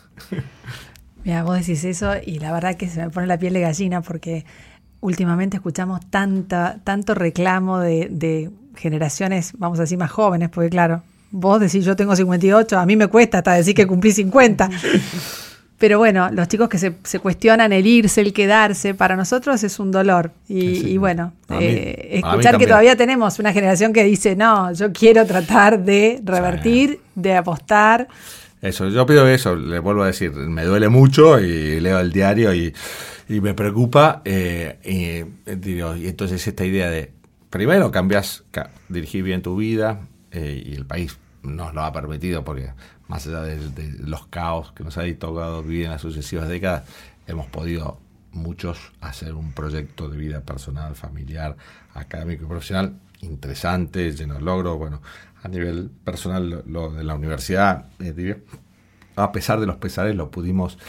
Mira, vos decís eso y la verdad que se me pone la piel de gallina porque últimamente escuchamos tanta, tanto reclamo de, de generaciones, vamos a decir, más jóvenes, porque claro, vos decís yo tengo cincuenta y ocho, a mí me cuesta hasta decir que cumplí cincuenta. Pero bueno, los chicos que se, se cuestionan el irse, el quedarse, para nosotros es un dolor. Y, sí, y bueno, eh, mí, escuchar que todavía tenemos una generación que dice, no, yo quiero tratar de revertir, sí. de apostar. Eso, yo pido eso, le vuelvo a decir, me duele mucho y leo el diario y, y me preocupa. Eh, y, digo, y entonces esta idea de primero cambias, ca- dirigir bien tu vida, eh, y el país nos lo ha permitido porque más allá de, de los caos que nos ha tocado vivir en las sucesivas décadas, hemos podido muchos hacer un proyecto de vida personal, familiar, académico y profesional interesante, lleno de logros. Bueno, a nivel personal, lo, lo de la universidad, eh, diría, a pesar de los pesares, lo pudimos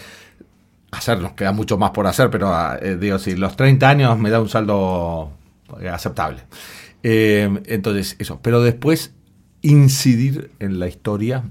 hacer. Nos queda mucho más por hacer, pero eh, digo, si los treinta años me da un saldo eh, aceptable. Eh, entonces, eso. Pero después, incidir en la historia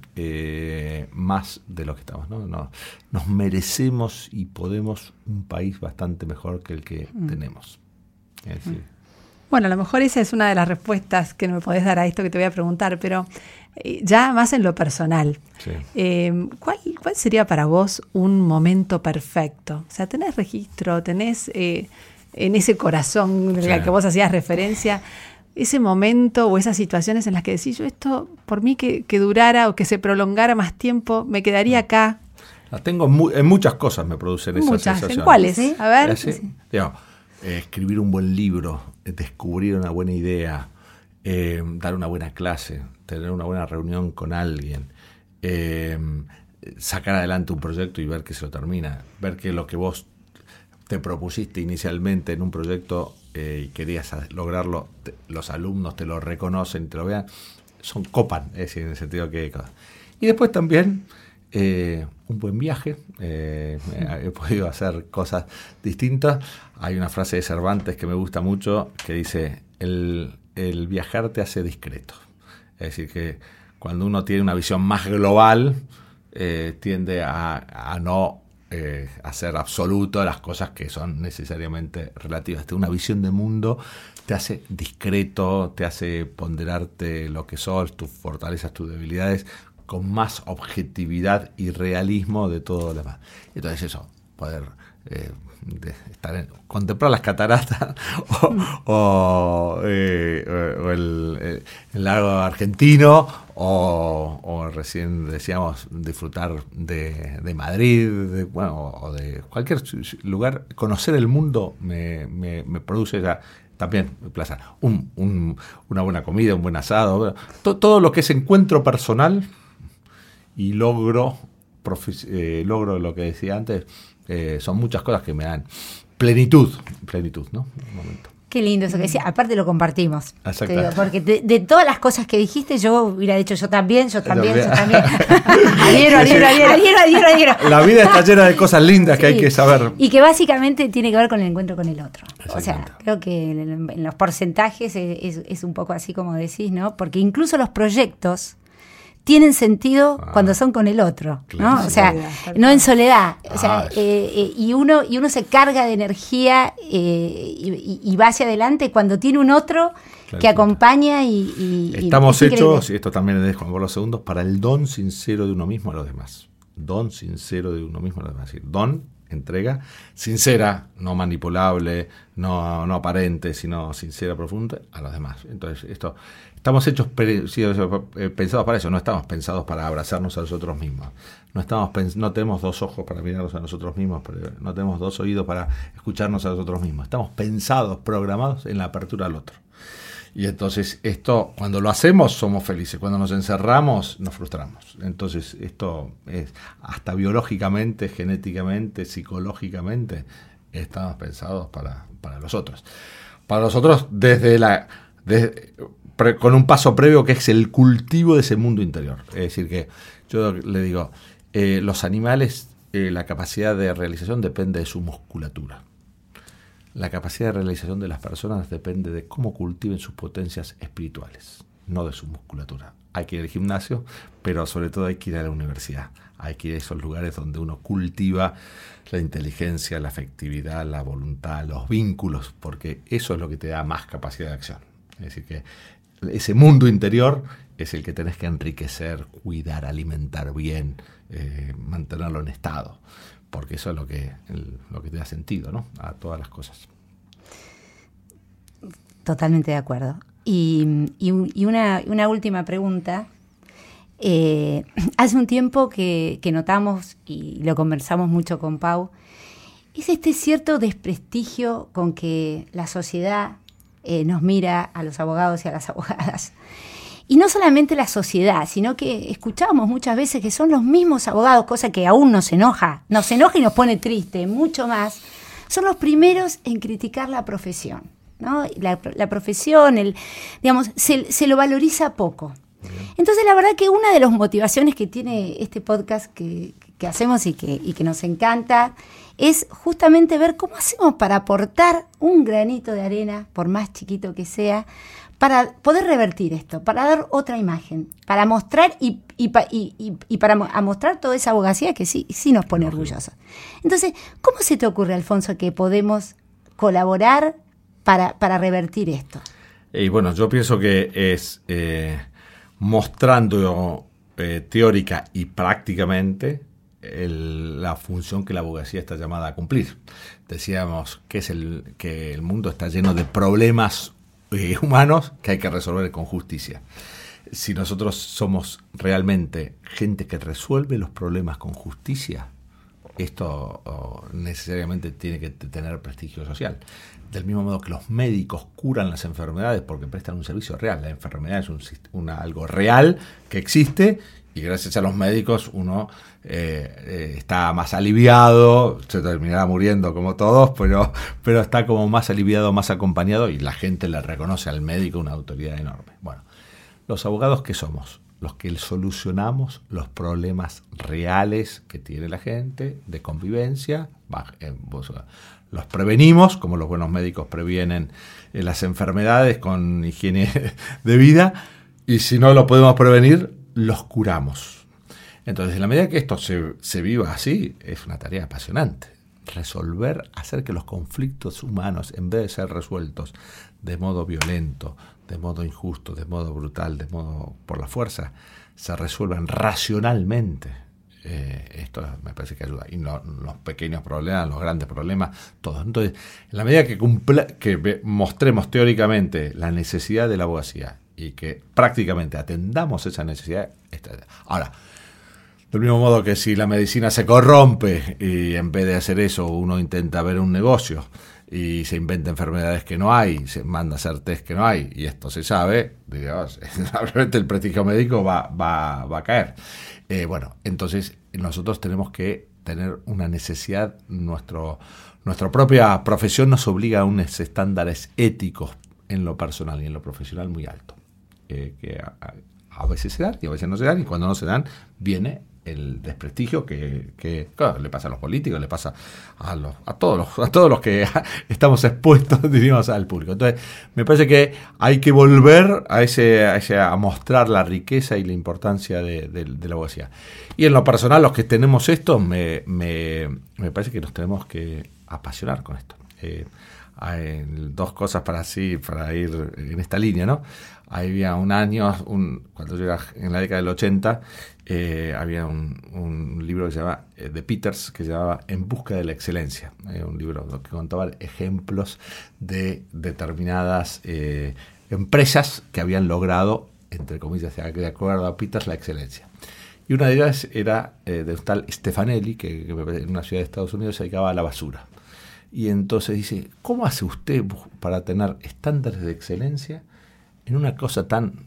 eh, más de lo que estamos, ¿no? No, nos merecemos y podemos un país bastante mejor que el que mm. tenemos. Es decir, bueno, a lo mejor esa es una de las respuestas que me podés dar a esto que te voy a preguntar, pero eh, ya más en lo personal. sí. Eh, ¿cuál, ¿Cuál sería para vos un momento perfecto? O sea, ¿tenés registro? ¿Tenés eh, en ese corazón sí. al que vos hacías referencia ese momento o esas situaciones en las que decís, yo esto por mí que, que durara o que se prolongara más tiempo, me quedaría acá? Las tengo mu- en muchas cosas me producen esas muchas. sensaciones. ¿En cuáles? ¿Sí? A ver. ¿Sí? Sí. Digamos, eh, escribir un buen libro, descubrir una buena idea, eh, dar una buena clase, tener una buena reunión con alguien, eh, sacar adelante un proyecto y ver que se lo termina, ver que lo que vos te propusiste inicialmente en un proyecto eh, y querías lograrlo, te, los alumnos te lo reconocen, te lo vean, son copan, es decir, en el sentido que... Y después también eh, un buen viaje, eh, he podido hacer cosas distintas. Hay una frase de Cervantes que me gusta mucho que dice, el, el viajar te hace discreto. Es decir, que cuando uno tiene una visión más global, eh, tiende a, a no... Eh, hacer absoluto las cosas que son necesariamente relativas. Una visión de mundo te hace discreto, te hace ponderarte lo que sos, tus fortalezas, tus debilidades, con más objetividad y realismo de todo lo demás. Entonces eso, poder eh, de estar en, contemplar las cataratas o, o, eh, o el, el lago argentino o, o recién decíamos disfrutar de, de Madrid, de, bueno, o de cualquier lugar. Conocer el mundo me, me, me produce ya también placer. Un, un, una buena comida, un buen asado, to, todo lo que es encuentro personal y logro, profe- eh, logro lo que decía antes, eh, son muchas cosas que me dan plenitud, plenitud, ¿no? Un momento. Qué lindo eso que decía. Aparte lo compartimos. Exacto. Te digo, porque de, de todas las cosas que dijiste, yo hubiera dicho yo también, yo también, yo también. Adhiero, adhiero, adhiero, adhiero, adhiero, adhiero. La vida está llena de cosas lindas que sí. hay que saber. Y que básicamente tiene que ver con el encuentro con el otro. O sea, creo que en, en los porcentajes es, es, es un poco así como decís, ¿no? Porque incluso los proyectos tienen sentido ah, cuando son con el otro, claro, ¿no? O sea, no en soledad. O sea, ah, eh, eh, y uno y uno se carga de energía eh, y, y va hacia adelante cuando tiene un otro claro, que acompaña y... y Estamos y hechos, y esto también le dejo Juan Pablo segundo, para el don sincero de uno mismo a los demás. Don sincero de uno mismo a los demás. Es decir, don, entrega, sincera, no manipulable, no, no aparente, sino sincera, profunda, a los demás. Entonces, esto... Estamos hechos pensados para eso, no estamos pensados para abrazarnos a nosotros mismos. No estamos pens- no tenemos dos ojos para mirarnos a nosotros mismos, pero no tenemos dos oídos para escucharnos a nosotros mismos. Estamos pensados, programados en la apertura al otro. Y entonces esto, cuando lo hacemos, somos felices. Cuando nos encerramos, nos frustramos. Entonces esto es hasta biológicamente, genéticamente, psicológicamente, estamos pensados para, para los otros. Para los otros desde la... Desde, con un paso previo que es el cultivo de ese mundo interior. Es decir, que yo le digo, eh, los animales, eh, la capacidad de realización depende de su musculatura. La capacidad de realización de las personas depende de cómo cultiven sus potencias espirituales, no de su musculatura. Hay que ir al gimnasio, pero sobre todo hay que ir a la universidad. Hay que ir a esos lugares donde uno cultiva la inteligencia, la afectividad, la voluntad, los vínculos, porque eso es lo que te da más capacidad de acción. Es decir, que ese mundo interior es el que tenés que enriquecer, cuidar, alimentar bien, eh, mantenerlo en estado, porque eso es lo que, el, lo que te da sentido, ¿no? A todas las cosas. Totalmente de acuerdo. Y, y, y una, una última pregunta. Eh, hace un tiempo que, que notamos, y lo conversamos mucho con Pau, es este cierto desprestigio con que la sociedad eh, nos mira a los abogados y a las abogadas. Y no solamente la sociedad, sino que escuchamos muchas veces que son los mismos abogados, cosa que aún nos enoja, nos enoja y nos pone triste, mucho más. Son los primeros en criticar la profesión, ¿no? La, la profesión, el, digamos, se, se lo valoriza poco. Entonces, la verdad que una de las motivaciones que tiene este podcast que, que hacemos y que, y que nos encanta es justamente ver cómo hacemos para aportar un granito de arena, por más chiquito que sea, para poder revertir esto, para dar otra imagen, para mostrar y, y, y, y, y para a mostrar toda esa abogacía que sí, sí nos pone orgullosos. Entonces, ¿cómo se te ocurre, Alfonso, que podemos colaborar para, para revertir esto? Y bueno, yo pienso que es eh, mostrando eh, teórica y prácticamente el, la función que la abogacía está llamada a cumplir. Decíamos que, es el, que el mundo está lleno de problemas Eh, humanos que hay que resolver con justicia. Si nosotros somos realmente gente que resuelve los problemas con justicia, esto oh, necesariamente tiene que tener prestigio social. Del mismo modo que los médicos curan las enfermedades porque prestan un servicio real. La enfermedad es un, una, algo real que existe y gracias a los médicos uno eh, eh, está más aliviado, se terminará muriendo como todos, pero, pero está como más aliviado, más acompañado y la gente le reconoce al médico una autoridad enorme. Bueno, los abogados, ¿qué somos? Los que solucionamos los problemas reales que tiene la gente de convivencia, los prevenimos, como los buenos médicos previenen las enfermedades con higiene de vida, y si no lo podemos prevenir, los curamos. Entonces, en la medida que esto se, se viva así, es una tarea apasionante. Resolver, hacer que los conflictos humanos, en vez de ser resueltos de modo violento, de modo injusto, de modo brutal, de modo por la fuerza, se resuelvan racionalmente. Eh, esto me parece que ayuda. Y no, los pequeños problemas, los grandes problemas, todos. Entonces, en la medida que, cumpla, que mostremos teóricamente la necesidad de la abogacía y que prácticamente atendamos esa necesidad. Esta. Ahora, del mismo modo que si la medicina se corrompe y en vez de hacer eso uno intenta ver un negocio y se inventa enfermedades que no hay, se manda a hacer test que no hay y esto se sabe, digamos, realmente el prestigio médico va, va, va a caer. Eh, bueno, entonces nosotros tenemos que tener una necesidad, nuestro, nuestra propia profesión nos obliga a unos estándares éticos en lo personal y en lo profesional muy altos. Eh, que a, a veces se dan y a veces no se dan, y cuando no se dan viene el desprestigio que, que claro, le pasa a los políticos, le pasa a los, a todos los, a todos los que estamos expuestos, diríamos, al público. Entonces, me parece que hay que volver a ese, a ese a mostrar la riqueza y la importancia de, de, de la abogacía. Y en lo personal, los que tenemos esto, me, me, me parece que nos tenemos que apasionar con esto. Eh, hay dos cosas para así, para ir en esta línea, ¿no? Había un año, un, cuando yo era en la década del ochenta, eh, había un, un libro que se llama, eh, de Peters, que se llamaba En busca de la excelencia. Eh, un libro que contaba ejemplos de determinadas eh, empresas que habían logrado, entre comillas, de acuerdo a Peters, la excelencia. Y una de ellas era eh, de un tal Stefanelli, que, que en una ciudad de Estados Unidos se dedicaba a la basura. Y entonces dice, ¿cómo hace usted para tener estándares de excelencia en una cosa tan,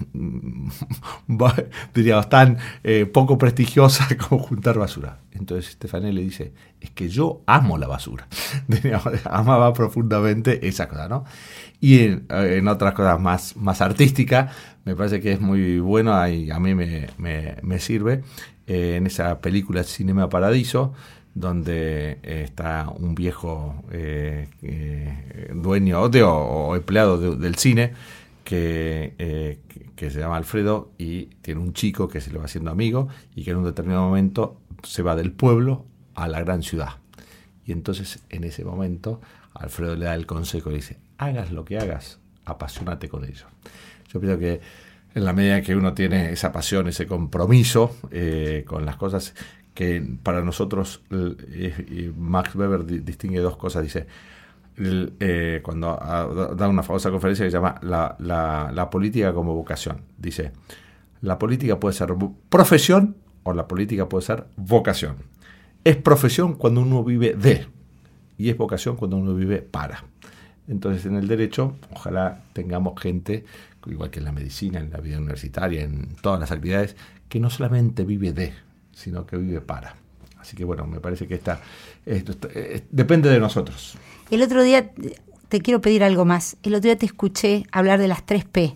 diríamos, tan eh, poco prestigiosa como juntar basura? Entonces Stefanelli le dice, es que yo amo la basura. Diríamos, amaba profundamente esa cosa, ¿no? Y en, en otras cosas más, más artísticas, me parece que es muy bueno, y a mí me, me, me sirve, eh, en esa película Cinema Paradiso, donde eh, está un viejo eh, eh, dueño de, o, o empleado de, del cine que, eh, que, que se llama Alfredo y tiene un chico que se le va haciendo amigo y que en un determinado momento se va del pueblo a la gran ciudad. Y entonces en ese momento Alfredo le da el consejo y dice, hagas lo que hagas, apasionate con ello. Yo pienso que en la medida que uno tiene esa pasión, ese compromiso eh, con las cosas, que para nosotros, eh, Max Weber distingue dos cosas, dice, el, eh, cuando a, da una famosa conferencia que se llama la, la, la política como vocación, dice, la política puede ser profesión o la política puede ser vocación. Es profesión cuando uno vive de, y es vocación cuando uno vive para. Entonces, en el derecho, ojalá tengamos gente, igual que en la medicina, en la vida universitaria, en todas las actividades, que no solamente vive de, sino que vive para. Así que bueno, me parece que esta, esto, esto, eh, depende de nosotros. El otro día, te quiero pedir algo más. El otro día te escuché hablar de las tres P.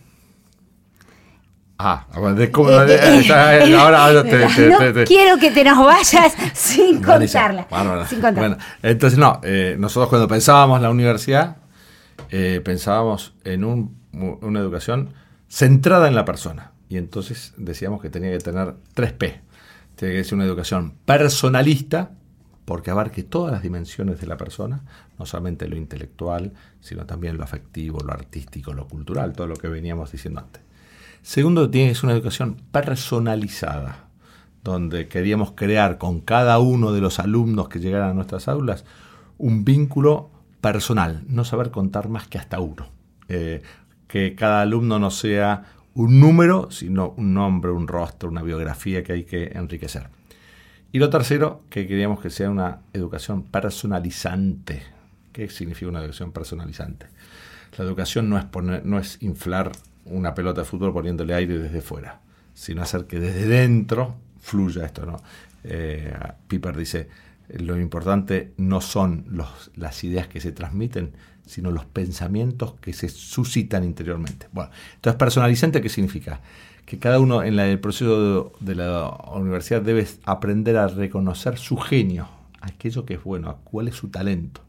Ah, de cómo, eh, eh, eh, ahora, ahora te, te, no te, te. quiero que te nos vayas sin contarla. Bárbara. Sin contarla. Bueno, entonces no, eh, nosotros cuando pensábamos la universidad, eh, pensábamos en un, una educación centrada en la persona. Y entonces decíamos que tenía que tener tres P. Tiene que ser una educación personalista, porque abarque todas las dimensiones de la persona, no solamente lo intelectual, sino también lo afectivo, lo artístico, lo cultural, todo lo que veníamos diciendo antes. Segundo, tiene que ser una educación personalizada, donde queríamos crear con cada uno de los alumnos que llegaran a nuestras aulas un vínculo personal, no saber contar más que hasta uno. Eh, que cada alumno no sea un número, sino un nombre, un rostro, una biografía que hay que enriquecer. Y lo tercero, que queríamos que sea una educación personalizante. ¿Qué significa una educación personalizante? La educación no es, poner, no es inflar una pelota de fútbol poniéndole aire desde fuera, sino hacer que desde dentro fluya esto, ¿no? Eh, Piper dice, lo importante no son los, las ideas que se transmiten, sino los pensamientos que se suscitan interiormente. Bueno, entonces, personalizante, ¿qué significa? Que cada uno en la, el proceso de, de la universidad debe aprender a reconocer su genio, aquello que es bueno, cuál es su talento.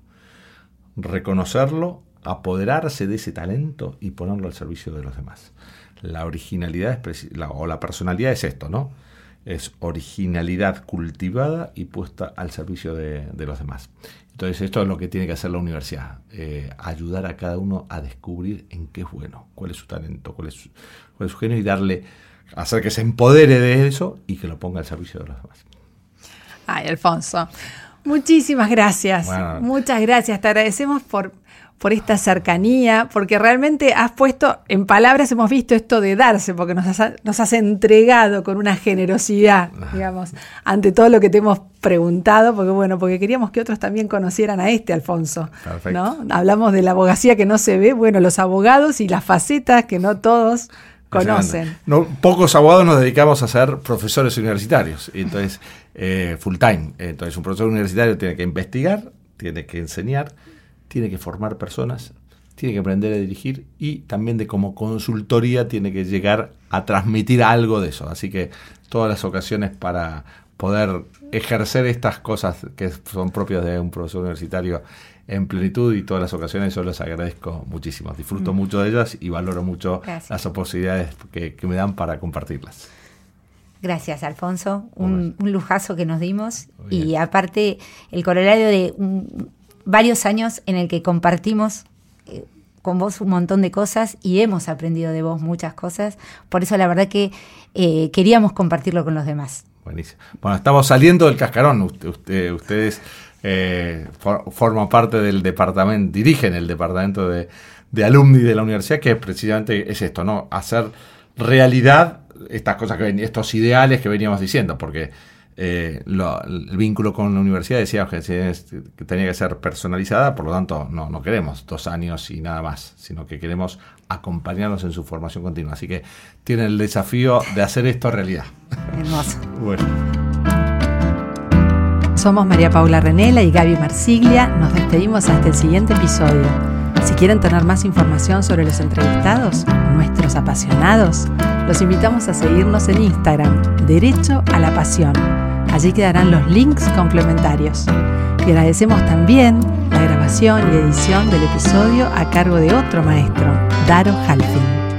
Reconocerlo, apoderarse de ese talento y ponerlo al servicio de los demás. La originalidad es, la, o la personalidad es esto, ¿no? Es originalidad cultivada y puesta al servicio de, de los demás. Entonces, esto es lo que tiene que hacer la universidad, eh, ayudar a cada uno a descubrir en qué es bueno, cuál es su talento, cuál es su, cuál es su genio, y darle, hacer que se empodere de eso y que lo ponga al servicio de los demás. Ay, Alfonso, muchísimas gracias. Bueno, Muchas gracias. Te agradecemos por, por esta cercanía, porque realmente has puesto en palabras, hemos visto esto de darse, porque nos has, nos has entregado con una generosidad, digamos, ante todo lo que te hemos preguntado, porque bueno, porque queríamos que otros también conocieran a este Alfonso. Perfecto. ¿No? Hablamos de la abogacía que no se ve, bueno, los abogados y las facetas que no todos conocen. No, pocos abogados nos dedicamos a ser profesores universitarios, entonces eh, full time. Entonces, un profesor universitario tiene que investigar, tiene que enseñar, tiene que formar personas, tiene que aprender a dirigir y también de como consultoría tiene que llegar a transmitir algo de eso. Así que todas las ocasiones para poder ejercer estas cosas que son propias de un profesor universitario en plenitud, y todas las ocasiones yo les agradezco muchísimo. Disfruto mm. mucho de ellas y valoro mucho Gracias. las posibilidades que, que me dan para compartirlas. Gracias, Alfonso. Un, un lujazo que nos dimos. Y aparte, el corolario de un, varios años en el que compartimos eh, con vos un montón de cosas y hemos aprendido de vos muchas cosas. Por eso la verdad que eh, queríamos compartirlo con los demás. Buenísimo. Bueno, estamos saliendo del cascarón. Usted, usted, ustedes eh, for, forman parte del departamento, dirigen el departamento de, de alumni de la universidad, que precisamente es esto, ¿no? Hacer realidad estas cosas, que ven, estos ideales que veníamos diciendo, porque eh, lo, el vínculo con la universidad decíamos que, que tenía que ser personalizada, por lo tanto no, no queremos dos años y nada más, sino que queremos acompañarnos en su formación continua. Así que tienen el desafío de hacer esto realidad. Hermoso. Bueno. Somos María Paula Renela y Gaby Marsiglia. Nos despedimos hasta el siguiente episodio. Si quieren tener más información sobre los entrevistados, nuestros apasionados, los invitamos a seguirnos en Instagram, Derecho a la Pasión. Allí quedarán los links complementarios. Y agradecemos también la grabación y edición del episodio a cargo de otro maestro, Daro Halfin.